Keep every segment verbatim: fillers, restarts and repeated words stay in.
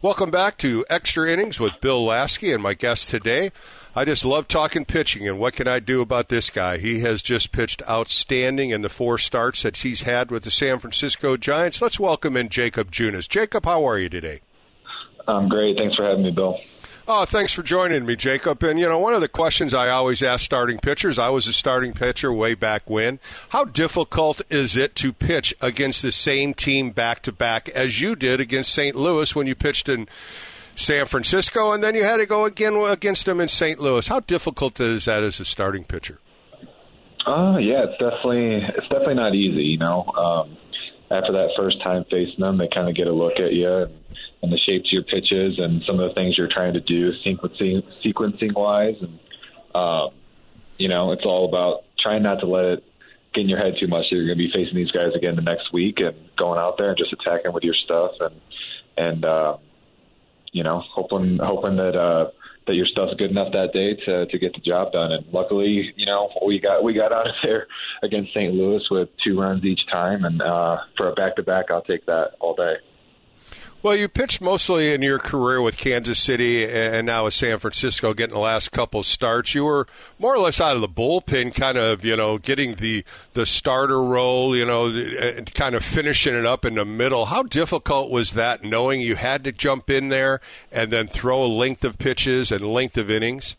Welcome back to Extra Innings with Bill Lasky and my guest today. I just love talking pitching, and what can I do about this guy? He has just pitched outstanding in the four starts that he's had with the San Francisco Giants. Let's welcome in Jacob Junis. Jacob, how are you today? I'm great. Thanks for having me, Bill. Oh, thanks for joining me, Jacob. And, you know, one of the questions I always ask starting pitchers, I was a starting pitcher way back when, how difficult is it to pitch against the same team back-to-back as you did against Saint Louis when you pitched in San Francisco, and then you had to go again against them in Saint Louis? How difficult is that as a starting pitcher? Uh, yeah, it's definitely it's definitely not easy, you know. Um, after that first time facing them, they kind of get a look at you and, and the shapes of your pitches and some of the things you're trying to do sequencing sequencing wise, and um, you know, it's all about trying not to let it get in your head too much that you're going to be facing these guys again the next week and going out there and just attacking with your stuff and and uh, you know, hoping hoping that uh, that your stuff's good enough that day to to get the job done. And luckily, you know, we got we got out of there against Saint Louis with two runs each time, and uh, for a back to back, I'll take that all day. Well, you pitched mostly in your career with Kansas City and now with San Francisco, getting the last couple of starts. You were more or less out of the bullpen, kind of, you know, getting the, the starter role, you know, and kind of finishing it up in the middle. How difficult was that, knowing you had to jump in there and then throw a length of pitches and length of innings?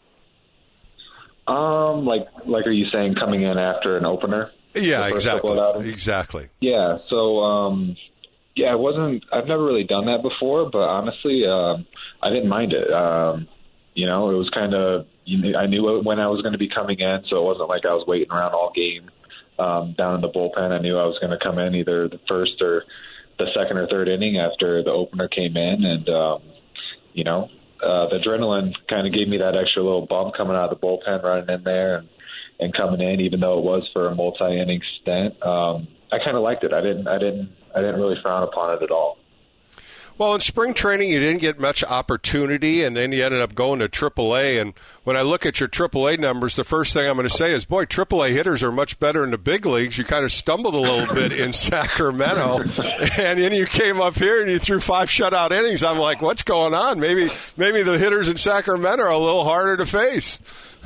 Um, like, like, are you saying coming in after an opener? Yeah, exactly. Exactly. Yeah, so, um, Yeah, it wasn't. I've never really done that before, but honestly, um, I didn't mind it. Um, you know, it was kind of. You know, I knew when I was going to be coming in, so it wasn't like I was waiting around all game um, down in the bullpen. I knew I was going to come in either the first or the second or third inning after the opener came in, and um, you know, uh, the adrenaline kind of gave me that extra little bump coming out of the bullpen, running in there and, and coming in, even though it was for a multi-inning stint. Um, I kind of liked it. I didn't. I didn't. I didn't really frown upon it at all. Well, in spring training, you didn't get much opportunity, and then you ended up going to triple A. And when I look at your triple A numbers, the first thing I'm going to say is, boy, triple A hitters are much better in the big leagues. You kind of stumbled a little bit in Sacramento, and then you came up here and you threw five shutout innings. I'm like, what's going on? Maybe, maybe the hitters in Sacramento are a little harder to face.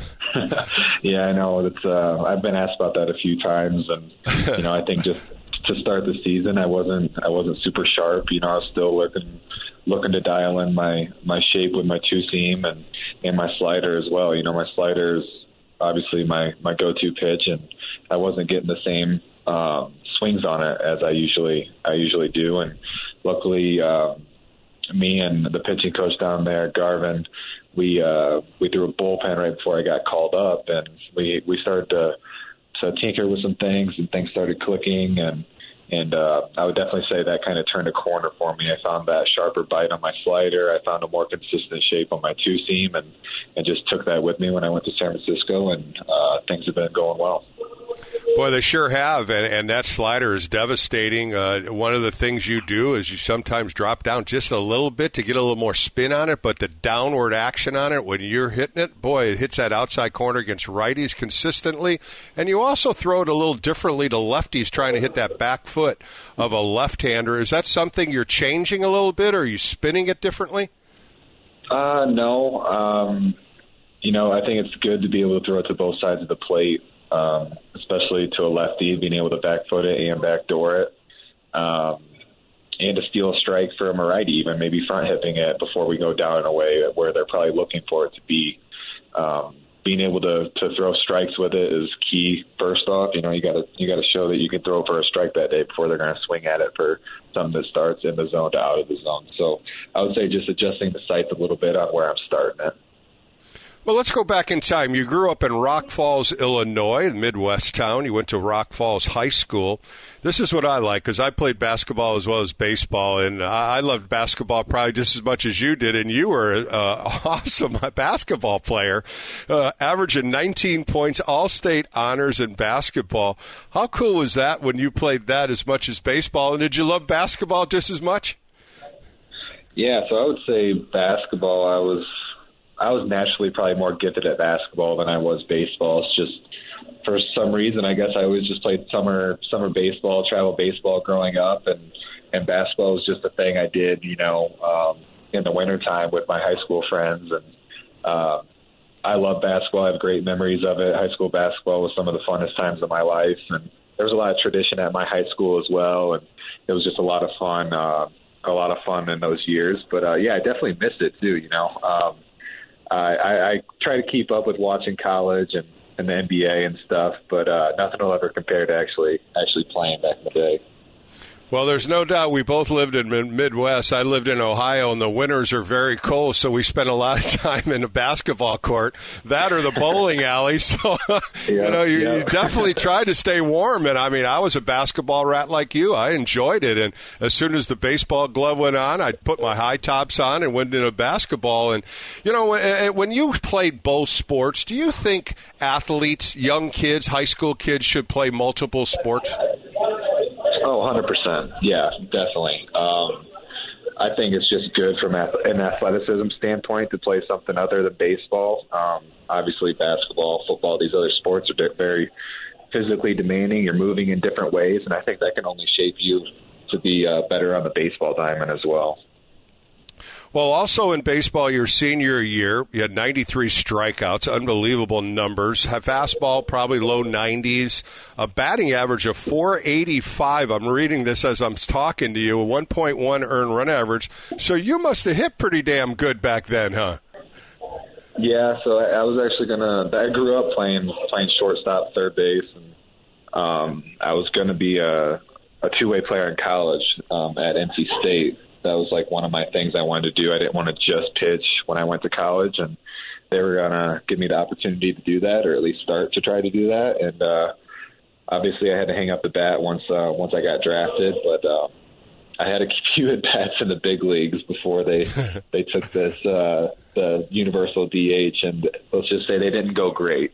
Yeah, I know. It's. Uh, I've been asked about that a few times, and you know, I think just to start the season, I wasn't. I wasn't super sharp. You know, I was still looking, looking to dial in my, my shape with my two seam and, and my slider as well. You know, my slider is obviously my, my go-to pitch, and I wasn't getting the same um, swings on it as I usually I usually do. And luckily, uh, me and the pitching coach down there, Garvin, we uh, we threw a bullpen right before I got called up, and we we started to to tinker with some things, and things started clicking, and and uh, I would definitely say that kind of turned a corner for me. I found that sharper bite on my slider. I found a more consistent shape on my two seam, and and just took that with me when I went to San Francisco, and uh, things have been going well. Boy, they sure have, and, and that slider is devastating. Uh, one of the things you do is you sometimes drop down just a little bit to get a little more spin on it, but the downward action on it, when you're hitting it, boy, it hits that outside corner against righties consistently, and you also throw it a little differently to lefties trying to hit that back foot of a left-hander. Is that something you're changing a little bit, or are you spinning it differently? Uh, no. Um, you know, I think it's good to be able to throw it to both sides of the plate. Um, especially to a lefty, being able to back foot it and backdoor it, um, and to steal a strike from a righty, even maybe front hipping it before we go down in a way where they're probably looking for it to be. Um, being able to, to throw strikes with it is key. First off, you know, you got to you got to show that you can throw for a strike that day before they're going to swing at it for something that starts in the zone to out of the zone. So I would say just adjusting the sights a little bit on where I'm starting it. Well, let's go back in time. You grew up in Rock Falls, Illinois, a Midwest town. You went to Rock Falls High School. This is what I like, because I played basketball as well as baseball, and I loved basketball probably just as much as you did, and you were an awesome basketball player, uh, averaging nineteen points, all-state honors in basketball. How cool was that when you played that as much as baseball, and did you love basketball just as much? Yeah, so I would say basketball, I was – I was naturally probably more gifted at basketball than I was baseball. It's just for some reason, I guess I always just played summer summer baseball, travel baseball growing up, and, and basketball was just a thing I did, you know, um, in the wintertime with my high school friends. And uh, I love basketball. I have great memories of it. High school basketball was some of the funnest times of my life. And there was a lot of tradition at my high school as well. And it was just a lot of fun, uh, a lot of fun in those years. But, uh, yeah, I definitely missed it too, you know. Um, I, I, I try to keep up with watching college and, and the N B A and stuff, but uh, nothing will ever compare to actually actually playing back in the day. Well, there's no doubt we both lived in the Midwest. I lived in Ohio, and the winters are very cold, so we spent a lot of time in the basketball court, that or the bowling alley. So, yeah, you know, you, yeah. you definitely tried to stay warm. And, I mean, I was a basketball rat like you. I enjoyed it. And as soon as the baseball glove went on, I'd put my high tops on and went into basketball. And, you know, when you played both sports, do you think athletes, young kids, high school kids should play multiple sports? Oh, one hundred percent. Yeah, definitely. Um, I think it's just good from an athleticism standpoint to play something other than baseball. Um, obviously, basketball, football, these other sports are very physically demanding. You're moving in different ways, and I think that can only shape you to be uh, better on the baseball diamond as well. Well, also in baseball, your senior year, you had ninety-three strikeouts, unbelievable numbers. Fastball, probably low nineties, a batting average of four eighty-five. I'm reading this as I'm talking to you, a one point one earned run average. So you must have hit pretty damn good back then, huh? Yeah, so I was actually going to – I grew up playing playing shortstop, third base, and um, I was going to be a, a two-way player in college um, at N C State. That was like one of my things I wanted to do. I didn't want to just pitch when I went to college, and they were going to give me the opportunity to do that, or at least start to try to do that. And uh, obviously I had to hang up the bat once uh, once I got drafted, but uh, I had a few at bats in the big leagues before they they took this uh, the universal D H, and let's just say they didn't go great.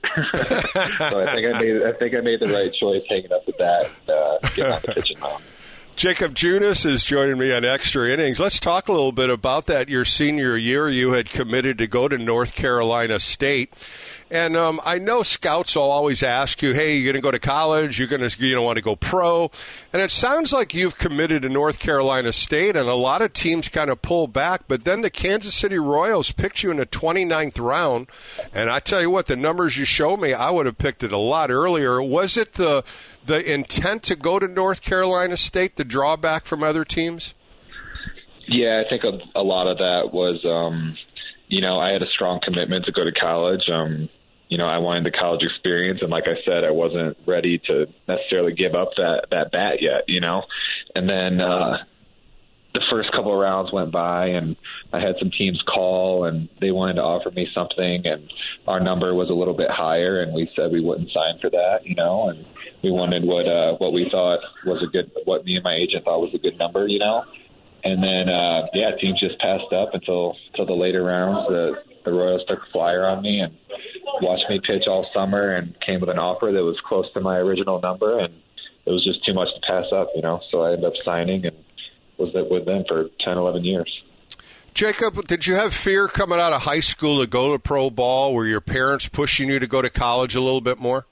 So I think I made I think I made the right choice hanging up the bat and uh, getting on the pitching mound. Jacob Junis is joining me on Extra Innings. Let's talk a little bit about that. Your senior year, you had committed to go to North Carolina State. And um, I know scouts will always ask you, hey, you're going to go to college, you're going to you know, want to go pro. And it sounds like you've committed to North Carolina State, and a lot of teams kind of pull back. But then the Kansas City Royals picked you in the twenty-ninth round. And I tell you what, the numbers you show me, I would have picked it a lot earlier. Was it the the intent to go to North Carolina State, the drawback from other teams? Yeah, I think a, a lot of that was, um, you know, I had a strong commitment to go to college. Um, you know, I wanted the college experience. And like I said, I wasn't ready to necessarily give up that, that bat yet, you know. And then uh, the first couple of rounds went by, and I had some teams call, and they wanted to offer me something. And our number was a little bit higher, and we said we wouldn't sign for that, you know. And we wanted what uh, what we thought was a good, what me and my agent thought was a good number, you know. And then, uh, yeah, teams just passed up until until the later rounds. The, the Royals took a flyer on me and watched me pitch all summer and came with an offer that was close to my original number, and it was just too much to pass up, you know. So I ended up signing and was with them for ten, eleven years. Jacob, did you have fear coming out of high school to go to pro ball? Were your parents pushing you to go to college a little bit more?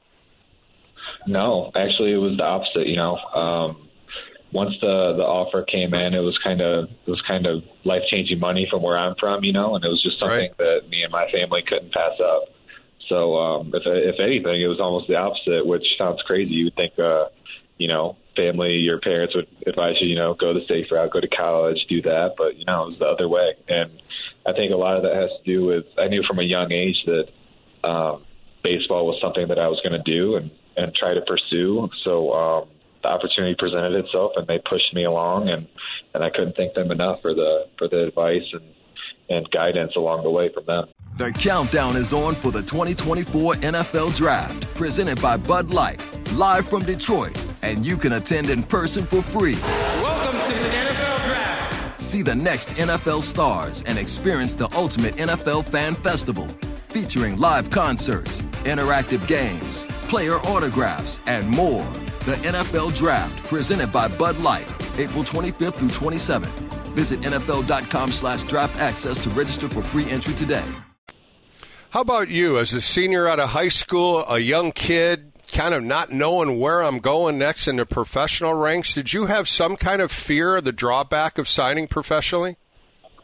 No, actually it was the opposite, you know. Um, once the, the offer came in, it was kind of it was kind of life-changing money from where I'm from, you know, and it was just something right. that me and my family couldn't pass up. So um, if if anything, it was almost the opposite, which sounds crazy. You would think, uh, you know, family, your parents would advise you, you know, go the safe route, go to college, do that. But, you know, it was the other way. And I think a lot of that has to do with, I knew from a young age that um, baseball was something that I was going to do and, and try to pursue. So um, the opportunity presented itself, and they pushed me along, and, and I couldn't thank them enough for the for the advice and, and guidance along the way from them. The countdown is on for the twenty twenty-four N F L Draft, presented by Bud Light, live from Detroit, and you can attend in person for free. Welcome to the N F L Draft. See the next N F L stars and experience the ultimate N F L fan festival, featuring live concerts, interactive games, player autographs, and more. The N F L Draft, presented by Bud Light, April twenty-fifth through twenty-seventh. Visit N F L dot com slash draft access to register for free entry today. How about you, as a senior out of high school, a young kid, kind of not knowing where I'm going next in the professional ranks? Did you have some kind of fear of the drawback of signing professionally?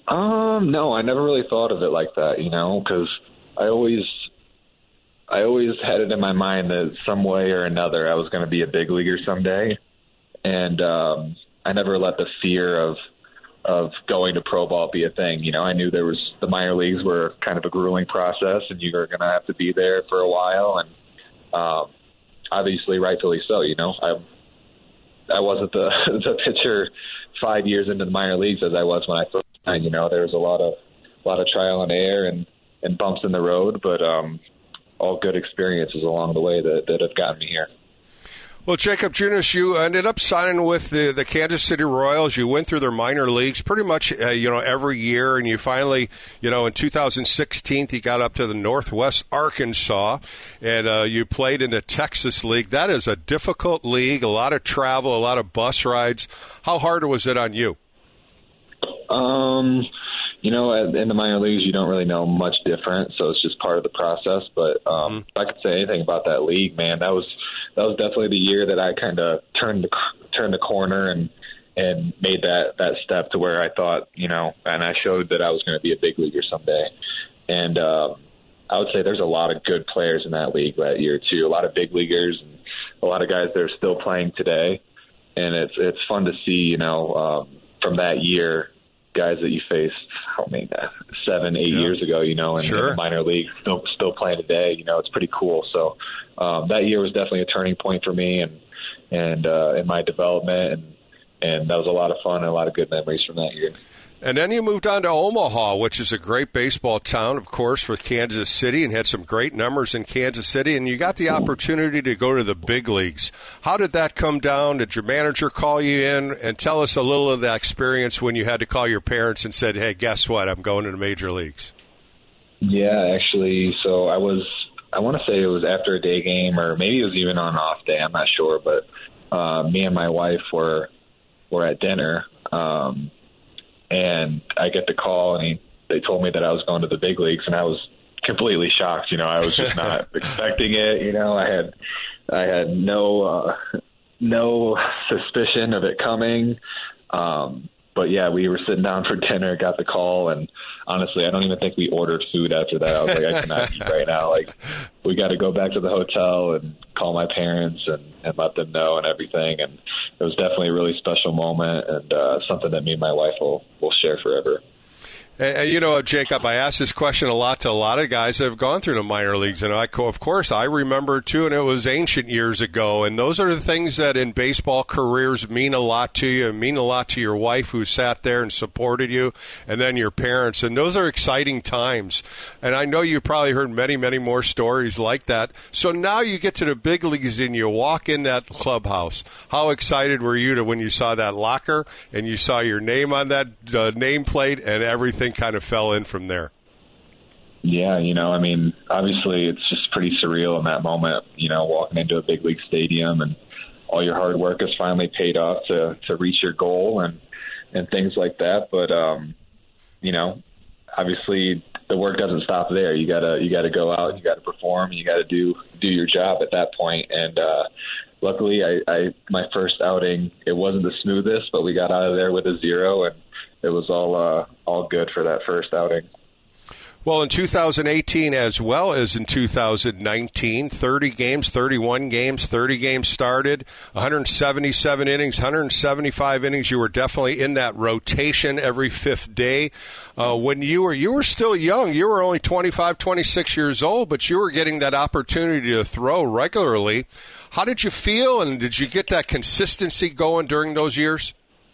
Um, no, I never really thought of it like that, you know, because I always, I always had it in my mind that some way or another I was going to be a big leaguer someday, and um, I never let the fear of of going to pro ball be a thing. You know, I knew there was the minor leagues were kind of a grueling process, and you were going to have to be there for a while, and um, obviously, rightfully so. You know, I I wasn't the the pitcher five years into the minor leagues as I was when I first signed. You know, there was a lot of a lot of trial and error and, and bumps in the road, but um, all good experiences along the way that, that have gotten me here. Well, Jakob Junis, you ended up signing with the, the Kansas City Royals. You went through their minor leagues pretty much, uh, you know, every year, and you finally, you know, in two thousand sixteen, you got up to the Northwest Arkansas, and uh, you played in the Texas League. That is a difficult league, a lot of travel, a lot of bus rides. How hard was it on you? Um, you know, in the minor leagues, you don't really know much different, so it's just part of the process. But um, mm-hmm. if I could say anything about that league, man, that was that was definitely the year that I kind of turned the turned the corner and and made that that step to where I thought, you know, and I showed that I was going to be a big leaguer someday. And uh, I would say there's a lot of good players in that league that year too. A lot of big leaguers and a lot of guys that are still playing today. And it's it's fun to see, you know, um, from that year, guys that you faced, I mean, uh, seven, eight yeah. years ago, you know, in, sure. in the minor league, still still playing today. You know, it's pretty cool. So um, that year was definitely a turning point for me and and uh, in my development, and and that was a lot of fun and a lot of good memories from that year. And then you moved on to Omaha, which is a great baseball town, of course, for Kansas City, and had some great numbers in Kansas City. And you got the opportunity to go to the big leagues. How did that come down? Did your manager call you in? And tell us a little of that experience when you had to call your parents and said, hey, guess what? I'm going to the major leagues. Yeah, actually, so I was, I want to say it was after a day game, or maybe it was even on an off day. I'm not sure. But uh, me and my wife were, were at dinner. Um And I get the call, and he, they told me that I was going to the big leagues, and I was completely shocked. You know, I was just not expecting it. You know, I had I had no uh, no suspicion of it coming. Um, but yeah, we were sitting down for dinner, got the call, and honestly, I don't even think we ordered food after that. I was like, I cannot eat right now. Like, we got to go back to the hotel and call my parents and, and let them know and everything. And it was definitely a really special moment, and uh, something that me and my wife will, will share forever. And, you know, Jakob, I asked this question a lot to a lot of guys that have gone through the minor leagues. And, I, of course, I remember, too, and it was ancient years ago. And those are the things that in baseball careers mean a lot to you, and mean a lot to your wife who sat there and supported you, and then your parents. And those are exciting times. And I know you've probably heard many, many more stories like that. So now you get to the big leagues and you walk in that clubhouse. How excited were you to when you saw that locker and you saw your name on that uh, nameplate and everything kind of fell in from there? Yeah, you know, I mean, obviously it's just pretty surreal in that moment, you know, walking into a big league stadium and all your hard work has finally paid off to, to reach your goal and, and things like that. But, um, you know, obviously the work doesn't stop there. You gotta, you gotta go out, you gotta perform, you gotta do, do your job at that point. And, uh, luckily I, I, my first outing, it wasn't the smoothest, but we got out of there with a zero, and it was all uh, all good for that first outing. Well, in two thousand eighteen as well as in two thousand nineteen, thirty games, thirty-one games, thirty games started, one hundred seventy-seven innings, one hundred seventy-five innings. You were definitely in that rotation every fifth day. Uh, when you were you were still young, you were only twenty-five, twenty-six years old, but you were getting that opportunity to throw regularly. How did you feel, and did you get that consistency going during those years?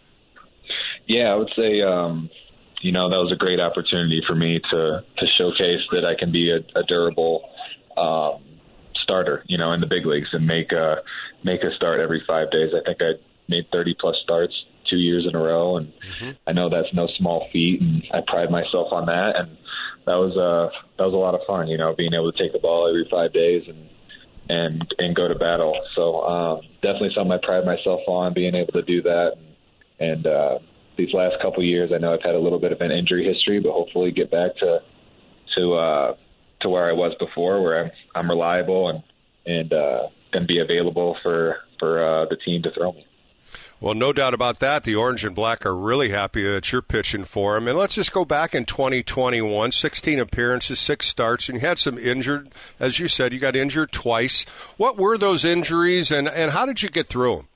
Yeah, I would say, um, you know, that was a great opportunity for me to, to showcase that I can be a, a durable um, starter, you know, in the big leagues and make a, make a start every five days. I think I made thirty plus starts two years in a row, and mm-hmm. I know that's no small feat, and I pride myself on that. And that was a, that was a lot of fun, you know, being able to take the ball every five days and, and, and go to battle. So um, definitely something I pride myself on, being able to do that. And, and uh, these last couple of years, I know I've had a little bit of an injury history, but hopefully get back to to uh, to where I was before, where I'm I'm reliable and and uh, going to be available for for uh, the team to throw me. Well, no doubt about that. The Orange and Black are really happy that you're pitching for them. And let's just go back in twenty twenty-one, sixteen appearances, six starts, and you had some injured. As you said, you got injured twice. What were those injuries, and, and how did you get through them?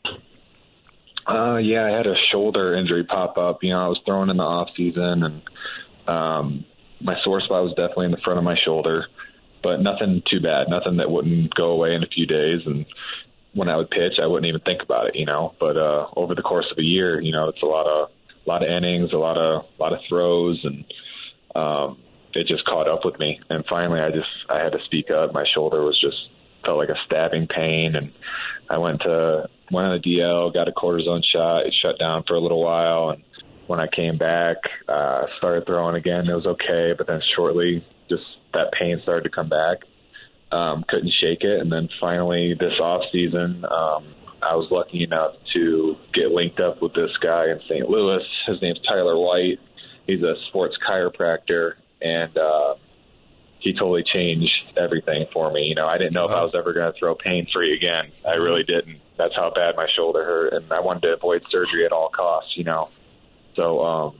Uh, yeah, I had a shoulder injury pop up. You know, I was throwing in the off season, and um, my sore spot was definitely in the front of my shoulder, but nothing too bad, nothing that wouldn't go away in a few days. And when I would pitch, I wouldn't even think about it, you know. But uh, over the course of a year, you know, it's a lot of a lot of innings, a lot of a lot of throws, and um, it just caught up with me. And finally, I just I had to speak up. My shoulder was just felt like a stabbing pain, and I went to went on a D L, got a cortisone shot. It shut down for a little while, and when I came back, uh, started throwing again. It was okay, but then shortly, just that pain started to come back. Um, couldn't shake it, and then finally this off season, um, I was lucky enough to get linked up with this guy in Saint Louis. His name's Tyler White. He's a sports chiropractor, and uh, he totally changed everything for me. You know, I didn't know wow. if I was ever going to throw pain free again. I really didn't. That's how bad my shoulder hurt, and I wanted to avoid surgery at all costs. You know, so um,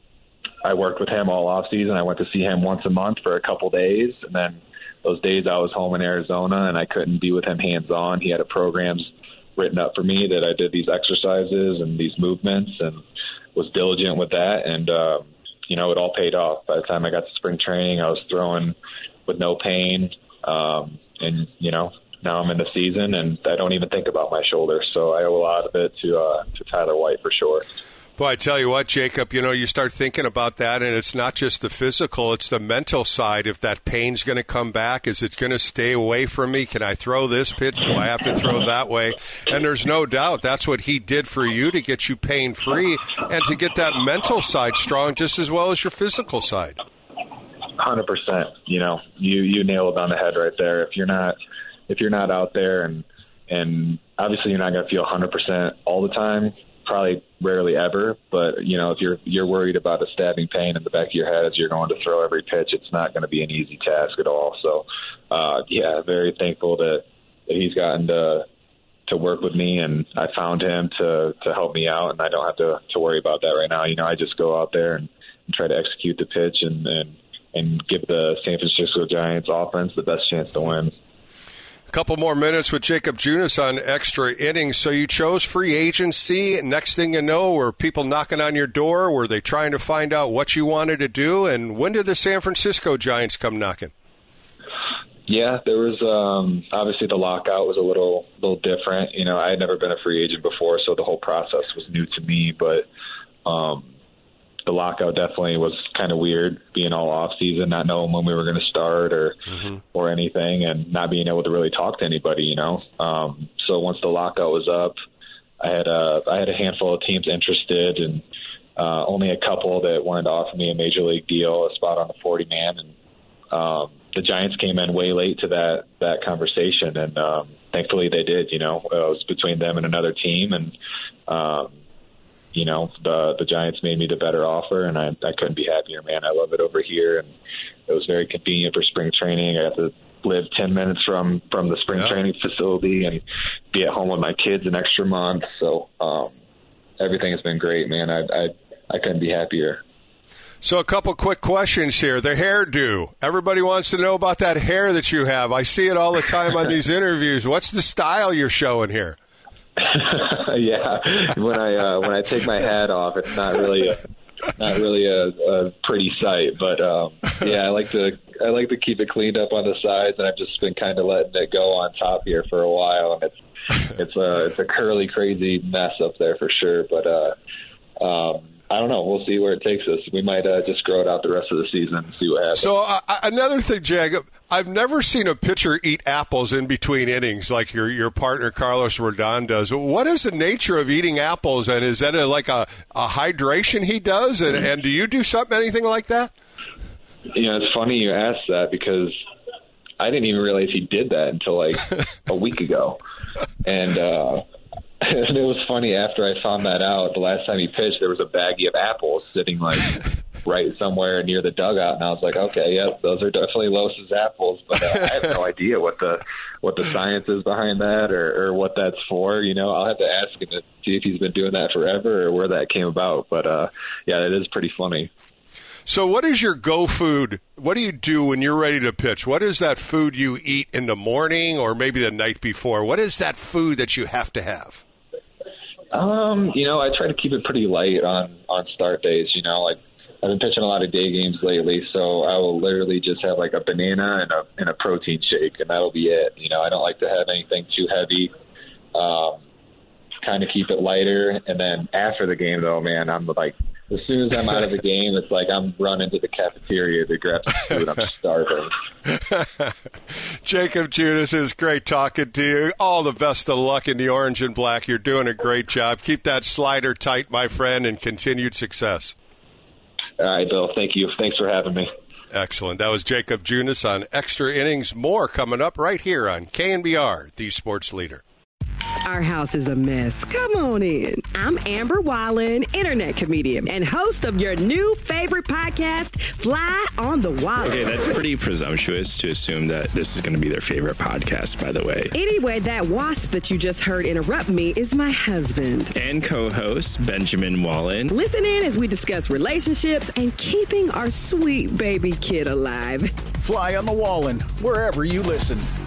I worked with him all off season. I went to see him once a month for a couple days, and then those days I was home in Arizona and I couldn't be with him hands-on. He had a programs written up for me that I did these exercises and these movements and was diligent with that. And, uh, you know, it all paid off. By the time I got to spring training, I was throwing with no pain. Um, and, you know, now I'm in the season and I don't even think about my shoulder. So I owe a lot of it to, uh, to Tyler White for sure. Boy, I tell you what, Jacob, you know, you start thinking about that, and it's not just the physical, it's the mental side. If that pain's going to come back, is it going to stay away from me? Can I throw this pitch? Do I have to throw that way? And there's no doubt that's what he did for you to get you pain-free and to get that mental side strong just as well as your physical side. one hundred percent. You know, you, you nailed it on the head right there. If you're not if you're not out there, and and obviously you're not going to feel one hundred percent all the time, probably rarely ever, but you know, if you're you're worried about a stabbing pain in the back of your head as you're going to throw every pitch, it's not going to be an easy task at all. So, uh, yeah, very thankful that, that he's gotten to to work with me, and I found him to to help me out, and I don't have to to worry about that right now. You know, I just go out there and, and try to execute the pitch and, and and give the San Francisco Giants offense the best chance to win. A couple more minutes with Jacob Junis on Extra Innings. So you chose free agency. Next thing you know, were people knocking on your door? Were they trying to find out what you wanted to do? And when did the San Francisco Giants come knocking? Yeah, there was um, obviously the lockout was a little little different. You know, I had never been a free agent before, so the whole process was new to me. But um, the lockout definitely was kind of weird, being all off season, not knowing when we were going to start or mm-hmm. or anything, and not being able to really talk to anybody. You know, um, so once the lockout was up, I had a I had a handful of teams interested, and uh, only a couple that wanted to offer me a major league deal, a spot on the forty man, and um, the Giants came in way late to that that conversation, and um, thankfully they did. You know, it was between them and another team, and um, you know, the the Giants made me the better offer, and I, I couldn't be happier, man. I love it over here, and it was very convenient for spring training. I got to live ten minutes from, from the spring yeah. training facility and be at home with my kids an extra month. So um, everything has been great, man. I, I I couldn't be happier. So a couple quick questions here. The hairdo. Everybody wants to know about that hair that you have. I see it all the time on these interviews. What's the style you're showing here? Yeah, when I uh, when I take my hat off, it's not really a, not really a, a pretty sight. But um, yeah, I like to I like to keep it cleaned up on the sides, and I've just been kind of letting it go on top here for a while, and it's it's a it's a curly, crazy mess up there for sure. But uh, um, I don't know. We'll see where it takes us. We might uh, just grow it out the rest of the season and see what happens. So uh, another thing, Jacob, I've never seen a pitcher eat apples in between innings like your your partner Carlos Rodon does. What is the nature of eating apples, and is that a, like a, a hydration he does? And, and do you do something, anything like that? You know, it's funny you ask that because I didn't even realize he did that until like a week ago. And uh and it was funny, after I found that out, the last time he pitched, there was a baggie of apples sitting like right somewhere near the dugout, and I was like, okay, yep, those are definitely Los's apples, but uh, I have no idea what the what the science is behind that or, or what that's for. You know, I'll have to ask him to see if he's been doing that forever or where that came about. But, uh, yeah, it is pretty funny. So what is your go food? What do you do when you're ready to pitch? What is that food you eat in the morning or maybe the night before? What is that food that you have to have? Um, you know, I try to keep it pretty light on, on start days. You know, like I've been pitching a lot of day games lately, so I will literally just have like a banana and a, and a protein shake, and that'll be it. You know, I don't like to have anything too heavy. Um, kind of keep it lighter. And then after the game, though, man, I'm like, as soon as I'm out of the game, it's like I'm running to the cafeteria to grab some food. I'm starving. Jacob Junis, is great talking to you. All the best of luck in the orange and black. You're doing a great job. Keep that slider tight, my friend, and continued success. All right, Bill. Thank you. Thanks for having me. Excellent. That was Jacob Junis on Extra Innings. More coming up right here on K N B R, the sports leader. Our house is a mess. Come on in. I'm Amber Wallen, internet comedian and host of your new favorite podcast, Fly on the Wallen. Okay, that's pretty presumptuous to assume that this is going to be their favorite podcast, by the way. Anyway, that wasp that you just heard interrupt me is my husband. And co-host, Benjamin Wallen. Listen in as we discuss relationships and keeping our sweet baby kid alive. Fly on the Wallen, wherever you listen.